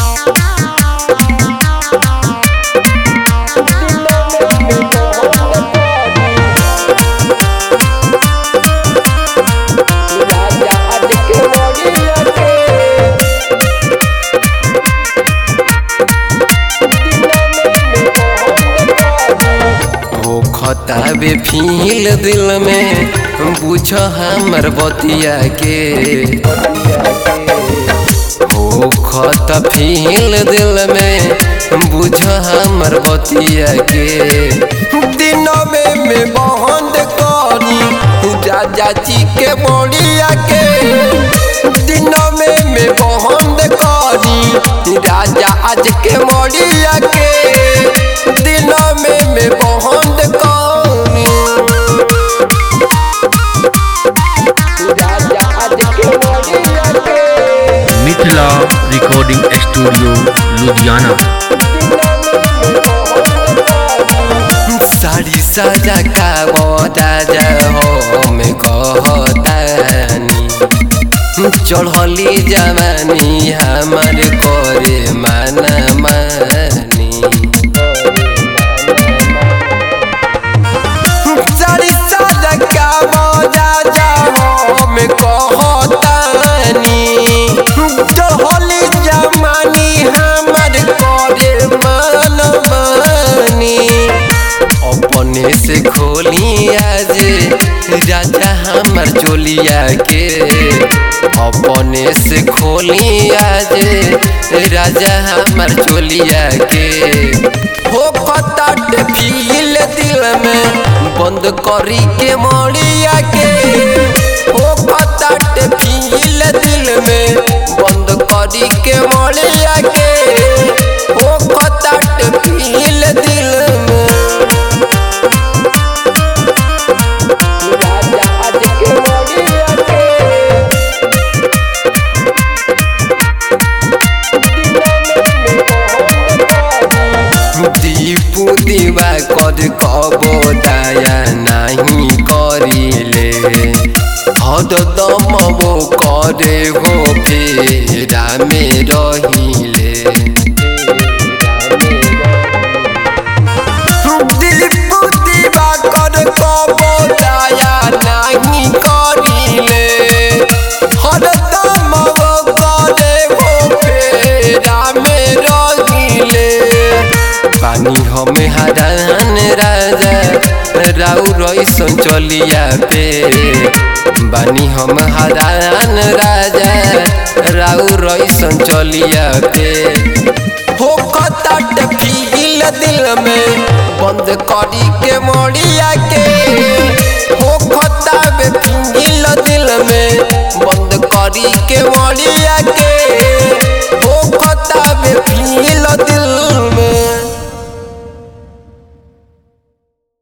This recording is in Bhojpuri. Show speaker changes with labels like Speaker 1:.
Speaker 1: खताबे फील दिल में बुझ हमर बतिया के हो खत फील दिल में बुझ हमर बतिया के दिनों में बंद करी जा चाची के मोड़िया के दिनों में बंद करी राजा आज के मोड़िया के दिनों में बंद करी राजा आज के मोड़िया के।
Speaker 2: Mithila recording studio Ludhiana.
Speaker 1: साड़ी सजा का राजा हो में कहतानी चढ़ली जवानी हमारे करे माना मानी साड़ी सजा का राजा हो में कहतानी चढ़ली जवानी हमारे करे माना मानी अपने से खोली आज राजा हमर चोलिया के अपने से खोली आज राजा हमर चोलिया के हो कताट फील दिल में बंद करी के मोड़िया के हो कताट फील दिल में बंद करी के मोड़िया के हो कताट फील दिल में दीपू दीवा कर कबो दया नहीं करिले हद दम वो करे हो फेरा में रहिले दीपू दीवा कर कबो दया नहीं करिले हद दम वो करे हो फेरा में रहिले बानी हमें हरान राजा राउ रईसन चलिया पे बानी हम हरान राजा राउ रईसन चलिया पे हो कताट फील दिल में बंद करी के मोड़िया के हो खताबे